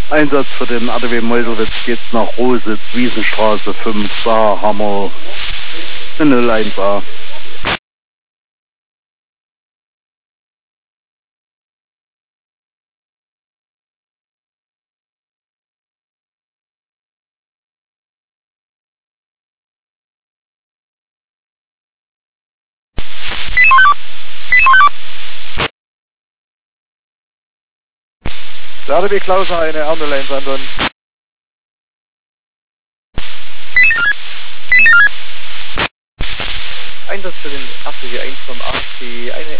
Einsatz für den ADW Meuselwitz geht's nach Rositz, Wiesenstraße 5, da haben wir eine 01A. Der ADW Klauser, eine Ambulance anwenden. Einsatz für den ADW 1 vom AC, eine